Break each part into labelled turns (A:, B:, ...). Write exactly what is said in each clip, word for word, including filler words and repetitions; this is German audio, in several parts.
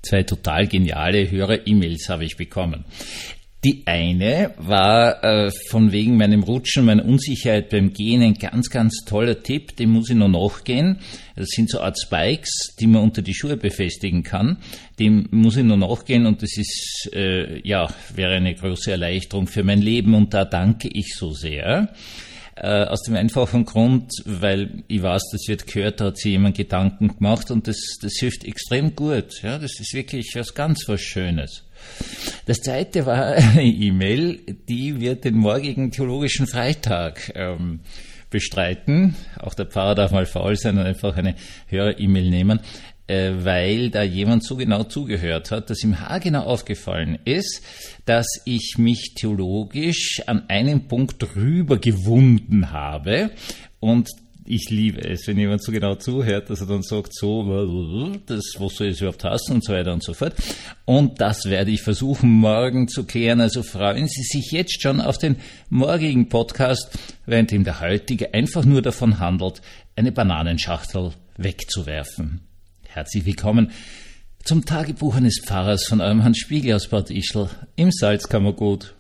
A: Zwei total geniale Hörer-E-Mails habe ich bekommen. Die eine war äh, von wegen meinem Rutschen, meiner Unsicherheit beim Gehen ein ganz, ganz toller Tipp, dem muss ich noch nachgehen. Das sind so Art Spikes, die man unter die Schuhe befestigen kann. Dem muss ich noch nachgehen und das ist, äh, ja, wäre eine große Erleichterung für mein Leben und da danke ich so sehr. Äh, aus dem einfachen Grund, weil ich weiß, das wird gehört, da hat sich jemand Gedanken gemacht und das, das hilft extrem gut. Ja, das ist wirklich was ganz was Schönes. Das zweite war eine E-Mail, die wird den morgigen Theologischen Freitag ähm, bestreiten. Auch der Pfarrer darf mal faul sein und einfach eine Hörer-E-Mail nehmen, äh, weil da jemand so genau zugehört hat, dass ihm haargenau aufgefallen ist, dass ich mich theologisch an einen Punkt rübergewunden habe und ich liebe es, wenn jemand so genau zuhört, dass er dann sagt, so, das, was soll ich überhaupt hassen und so weiter und so fort. Und das werde ich versuchen, morgen zu klären. Also freuen Sie sich jetzt schon auf den morgigen Podcast, während ihm der heutige einfach nur davon handelt, eine Bananenschachtel wegzuwerfen. Herzlich willkommen zum Tagebuch eines Pfarrers von eurem Hans Spiegel aus Bad Ischl im Salzkammergut.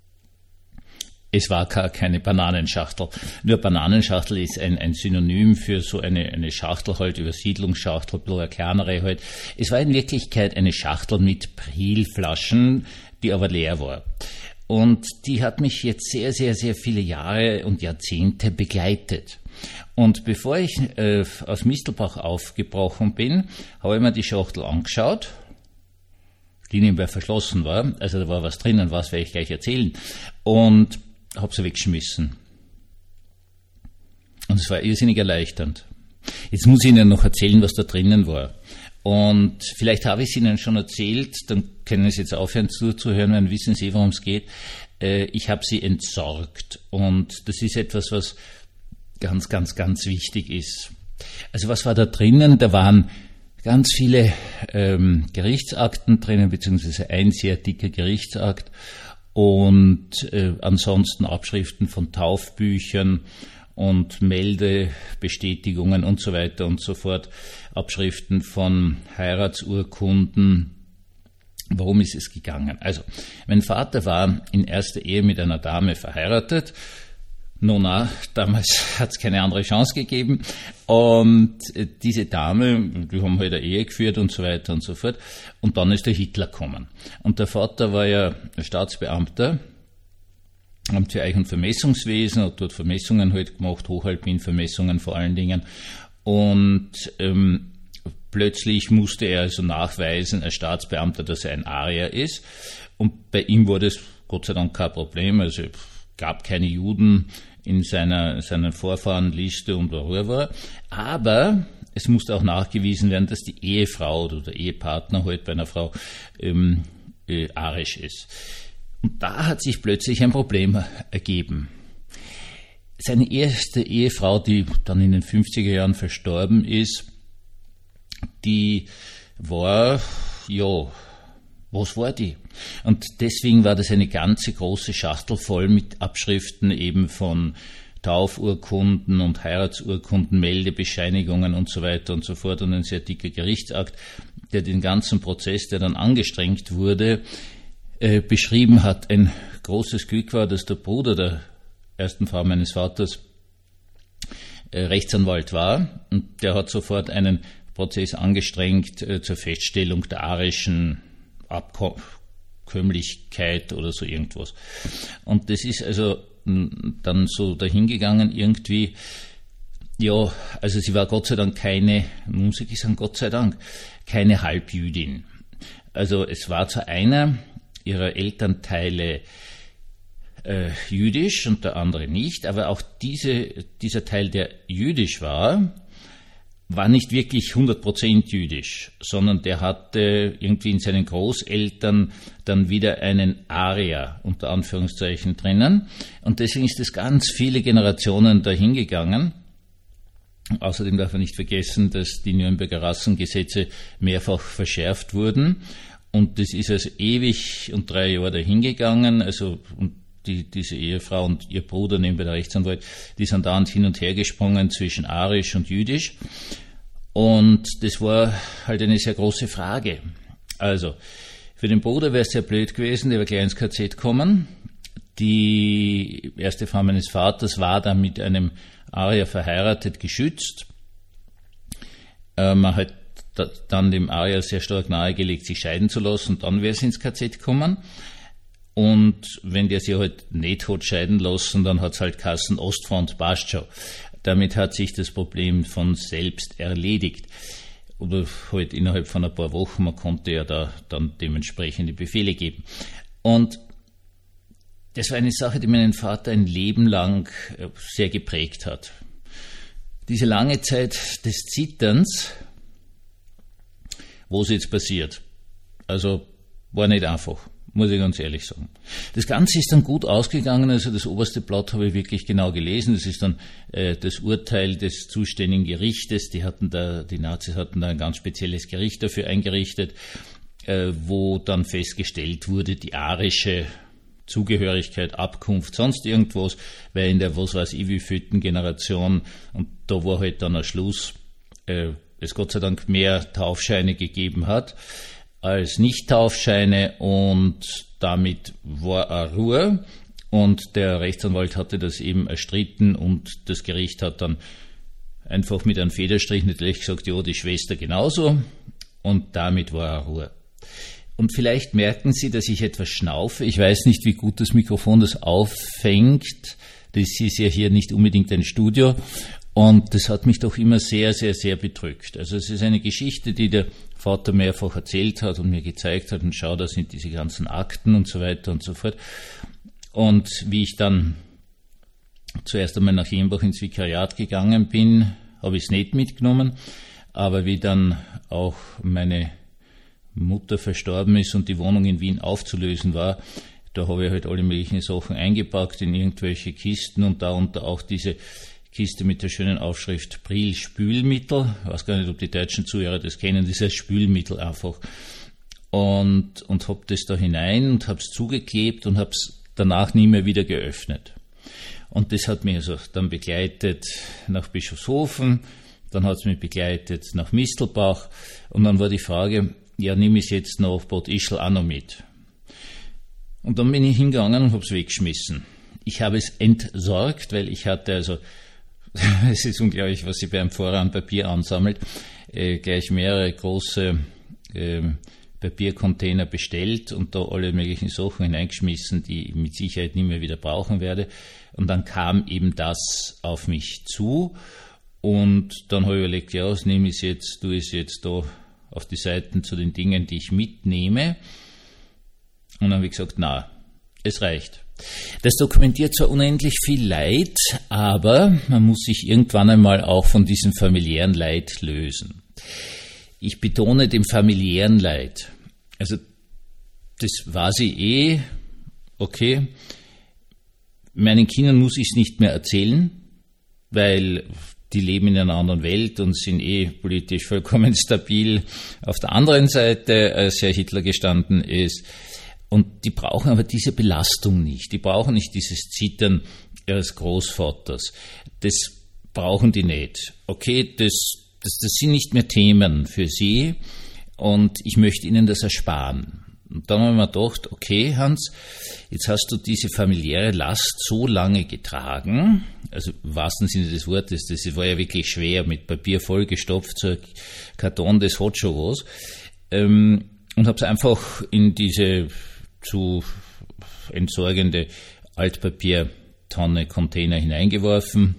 A: Es war gar keine Bananenschachtel. Nur Bananenschachtel ist ein, ein Synonym für so eine, eine Schachtel halt, Übersiedlungsschachtel, eine kleinere halt. Es war in Wirklichkeit eine Schachtel mit Prilflaschen, die aber leer war. Und die hat mich jetzt sehr, sehr, sehr viele Jahre und Jahrzehnte begleitet. Und bevor ich äh, aus Mistelbach aufgebrochen bin, habe ich mir die Schachtel angeschaut, die nebenbei verschlossen war. Also da war was drinnen, was werde ich gleich erzählen. Und habe sie weggeschmissen. Und es war irrsinnig erleichternd. Jetzt muss ich Ihnen noch erzählen, was da drinnen war. Und vielleicht habe ich es Ihnen schon erzählt, dann können Sie jetzt aufhören zuzuhören, dann wissen Sie, worum es geht. Ich habe sie entsorgt. Und das ist etwas, was ganz, ganz, ganz wichtig ist. Also was war da drinnen? Da waren ganz viele ähm, Gerichtsakten drinnen, beziehungsweise ein sehr dicker Gerichtsakt. Und äh, ansonsten Abschriften von Taufbüchern und Meldebestätigungen und so weiter und so fort, Abschriften von Heiratsurkunden. Worum ist es gegangen? Also, mein Vater war in erster Ehe mit einer Dame verheiratet. Nona, damals hat es keine andere Chance gegeben. Und diese Dame, die haben halt eine Ehe geführt und so weiter und so fort. Und dann ist der Hitler gekommen. Und der Vater war ja Staatsbeamter, Amt für Eich- und Vermessungswesen, hat dort Vermessungen halt gemacht, Hochalpin-Vermessungen vor allen Dingen. Und ähm, plötzlich musste er also nachweisen, als Staatsbeamter, dass er ein Arier ist. Und bei ihm war das Gott sei Dank kein Problem. Also gab keine Juden in seiner, seiner Vorfahrenliste und whatever. Aber es musste auch nachgewiesen werden, dass die Ehefrau oder der Ehepartner halt bei einer Frau ähm, äh, arisch ist. Und da hat sich plötzlich ein Problem ergeben. Seine erste Ehefrau, die dann in den fünfziger Jahren verstorben ist, die war, ja, was war die? Und deswegen war das eine ganze große Schachtel voll mit Abschriften eben von Taufurkunden und Heiratsurkunden, Meldebescheinigungen und so weiter und so fort und ein sehr dicker Gerichtsakt, der den ganzen Prozess, der dann angestrengt wurde, äh, beschrieben hat. Ein großes Glück war, dass der Bruder der ersten Frau meines Vaters äh, Rechtsanwalt war und der hat sofort einen Prozess angestrengt äh, zur Feststellung der arischen Abkömmlichkeit oder so irgendwas. Und das ist also dann so dahingegangen irgendwie, ja, also sie war Gott sei Dank keine, muss ich sagen, Gott sei Dank, keine Halbjüdin. Also es war zwar einer ihrer Elternteile äh, jüdisch und der andere nicht, aber auch diese, dieser Teil, der jüdisch war, war nicht wirklich hundert Prozent jüdisch, sondern der hatte irgendwie in seinen Großeltern dann wieder einen Arier unter Anführungszeichen drinnen. Und deswegen ist es ganz viele Generationen dahingegangen. Außerdem darf man nicht vergessen, dass die Nürnberger Rassengesetze mehrfach verschärft wurden. Und das ist also ewig und drei Jahre dahingegangen. Also, und Die, diese Ehefrau und ihr Bruder, nebenbei der Rechtsanwalt, die sind dauernd hin und her gesprungen zwischen arisch und jüdisch. Und das war halt eine sehr große Frage. Also, für den Bruder wäre es sehr blöd gewesen, der wäre gleich ins K Z gekommen. Die erste Frau meines Vaters war dann mit einem Arier verheiratet, geschützt. Äh, man hat dann dem Arier sehr stark nahegelegt, sich scheiden zu lassen, und dann wäre es ins K Z gekommen. Und wenn der sich halt nicht hat scheiden lassen, dann hat es halt Kassen Ostfront, passt schon. Damit hat sich das Problem von selbst erledigt. Oder halt innerhalb von ein paar Wochen, man konnte ja da dann dementsprechende Befehle geben. Und das war eine Sache, die meinen Vater ein Leben lang sehr geprägt hat. Diese lange Zeit des Zitterns, wo es jetzt passiert, also war nicht einfach, muss ich ganz ehrlich sagen. Das Ganze ist dann gut ausgegangen, also das oberste Blatt habe ich wirklich genau gelesen. Das ist dann äh, das Urteil des zuständigen Gerichtes. Die hatten da, die Nazis hatten da ein ganz spezielles Gericht dafür eingerichtet, äh, wo dann festgestellt wurde, die arische Zugehörigkeit, Abkunft, sonst irgendwas, weil in der was weiß ich wievielten Generation, und da war halt dann ein Schluss, äh, es Gott sei Dank mehr Taufscheine gegeben hat als Nicht-Taufscheine, und damit war eine Ruhe, und der Rechtsanwalt hatte das eben erstritten, und das Gericht hat dann einfach mit einem Federstrich natürlich gesagt, ja, die Schwester genauso, und damit war eine Ruhe. Und vielleicht merken Sie, dass ich etwas schnaufe. Ich weiß nicht, wie gut das Mikrofon das auffängt. Das ist ja hier nicht unbedingt ein Studio. Und das hat mich doch immer sehr, sehr, sehr bedrückt. Also es ist eine Geschichte, die der Vater mehrfach erzählt hat und mir gezeigt hat. Und schau, da sind diese ganzen Akten und so weiter und so fort. Und wie ich dann zuerst einmal nach Jenbach ins Vikariat gegangen bin, habe ich es nicht mitgenommen. Aber wie dann auch meine Mutter verstorben ist und die Wohnung in Wien aufzulösen war, da habe ich halt alle möglichen Sachen eingepackt in irgendwelche Kisten, und darunter auch diese Kiste mit der schönen Aufschrift Priel Spülmittel. Ich weiß gar nicht, ob die deutschen Zuhörer das kennen, das heißt Spülmittel einfach. Und, und habe das da hinein und habe es zugeklebt und habe es danach nie mehr wieder geöffnet. Und das hat mich also dann begleitet nach Bischofshofen, dann hat es mich begleitet nach Mistelbach, und dann war die Frage, ja, nehme ich es jetzt nach Bad Ischl auch noch mit. Und dann bin ich hingegangen und habe es weggeschmissen. Ich habe es entsorgt, weil ich hatte also, es ist unglaublich, was sich bei einem Pfarrer an Papier ansammelt, äh, gleich mehrere große äh, Papiercontainer bestellt und da alle möglichen Sachen hineingeschmissen, die ich mit Sicherheit nie mehr wieder brauchen werde. Und dann kam eben das auf mich zu, und dann habe ich überlegt, ja, was nehme ich jetzt, tue ich es jetzt da auf die Seiten zu den Dingen, die ich mitnehme. Und dann habe ich gesagt, na, es reicht. Das dokumentiert zwar unendlich viel Leid, aber man muss sich irgendwann einmal auch von diesem familiären Leid lösen. Ich betone dem familiären Leid. Also, das war sie eh, okay. Meinen Kindern muss ich es nicht mehr erzählen, weil die leben in einer anderen Welt und sind eh politisch vollkommen stabil auf der anderen Seite, als Herr Hitler gestanden ist. Und die brauchen aber diese Belastung nicht. Die brauchen nicht dieses Zittern ihres Großvaters. Das brauchen die nicht. Okay, das, das, das sind nicht mehr Themen für sie, und ich möchte ihnen das ersparen. Und dann haben wir gedacht, okay, Hans, jetzt hast du diese familiäre Last so lange getragen, also im wahrsten Sinne des Wortes, das war ja wirklich schwer, mit Papier vollgestopft, so ein Karton, das hat schon was, ähm, und habe es einfach in diese zu entsorgende Altpapiertonne, Container hineingeworfen.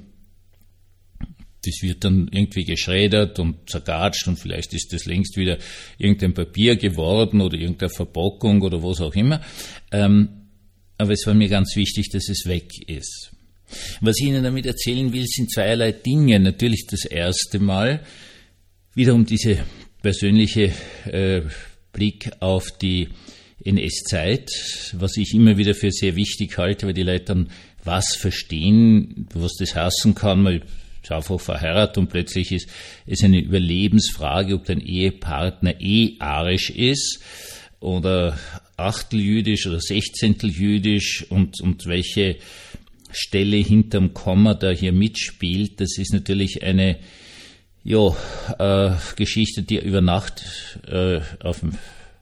A: Das wird dann irgendwie geschreddert und zergatscht, und vielleicht ist das längst wieder irgendein Papier geworden oder irgendeine Verpackung oder was auch immer. Ähm, aber es war mir ganz wichtig, dass es weg ist. Was ich Ihnen damit erzählen will, sind zweierlei Dinge. Natürlich das erste Mal wiederum diese persönliche äh, Blick auf die N S-Zeit, was ich immer wieder für sehr wichtig halte, weil die Leute dann was verstehen, was das heißen kann. Man ist einfach verheiratet und plötzlich ist es eine Überlebensfrage, ob dein Ehepartner eh arisch ist oder Achteljüdisch oder Sechzehnteljüdisch, und, und welche Stelle hinterm Komma da hier mitspielt. Das ist natürlich eine ja, äh, Geschichte, die über Nacht äh, auf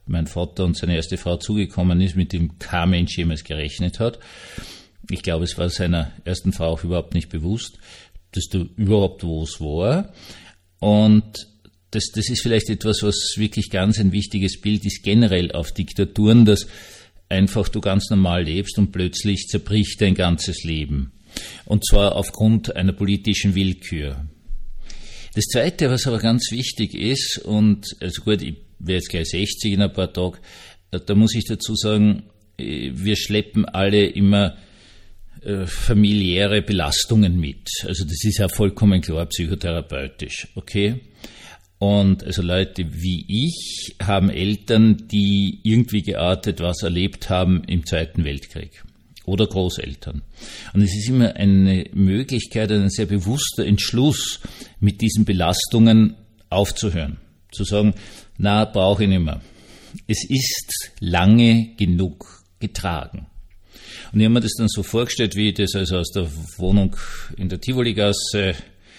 A: mein Vater und seine erste Frau zugekommen ist, mit dem kein Mensch jemals gerechnet hat. Ich glaube, es war seiner ersten Frau auch überhaupt nicht bewusst, dass da überhaupt was war. Und das, das ist vielleicht etwas, was wirklich ganz ein wichtiges Bild ist, generell auf Diktaturen, dass einfach du ganz normal lebst und plötzlich zerbricht dein ganzes Leben. Und zwar aufgrund einer politischen Willkür. Das Zweite, was aber ganz wichtig ist, und also gut, ich werde jetzt gleich sechzig in ein paar Tagen, da muss ich dazu sagen, wir schleppen alle immer äh, familiäre Belastungen mit. Also das ist ja vollkommen klar psychotherapeutisch, okay? Und also Leute wie ich haben Eltern, die irgendwie geartet was erlebt haben im Zweiten Weltkrieg. Oder Großeltern. Und es ist immer eine Möglichkeit, ein sehr bewusster Entschluss, mit diesen Belastungen aufzuhören. Zu sagen, na, brauche ich nicht mehr. Es ist lange genug getragen. Und ich habe mir das dann so vorgestellt, wie ich das also aus der Wohnung in der Tivoligasse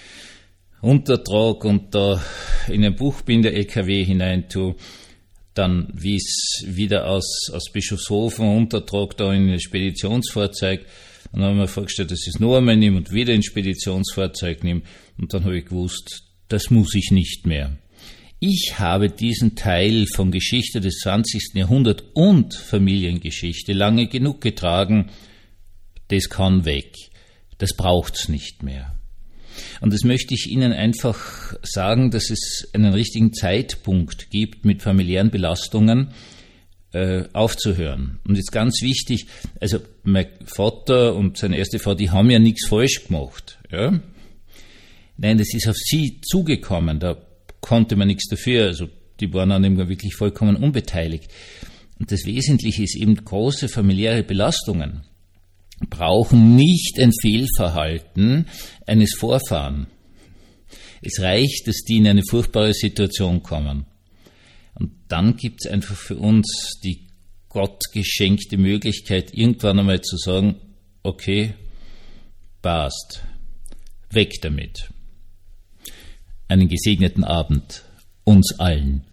A: runtertrage und da in ein Buchbinder L K W hinein tue, dann wie es wieder aus, aus Bischofshofen runtertrage, da in ein Speditionsfahrzeug. Und dann habe ich mir vorgestellt, dass ich es noch einmal nehme und wieder ein Speditionsfahrzeug nehme. Und dann habe ich gewusst, das muss ich nicht mehr. Ich habe diesen Teil von Geschichte des zwanzigsten Jahrhunderts und Familiengeschichte lange genug getragen. Das kann weg. Das braucht's nicht mehr. Und das möchte ich Ihnen einfach sagen, dass es einen richtigen Zeitpunkt gibt, mit familiären Belastungen äh, aufzuhören. Und jetzt ganz wichtig, also mein Vater und seine erste Frau, die haben ja nichts falsch gemacht. Ja? Nein, das ist auf sie zugekommen, da konnte man nichts dafür, also die waren an dem wirklich vollkommen unbeteiligt. Und das Wesentliche ist eben, große familiäre Belastungen brauchen nicht ein Fehlverhalten eines Vorfahren. Es reicht, dass die in eine furchtbare Situation kommen. Und dann gibt es einfach für uns die gottgeschenkte Möglichkeit, irgendwann einmal zu sagen, okay, passt, weg damit. Einen gesegneten Abend uns allen.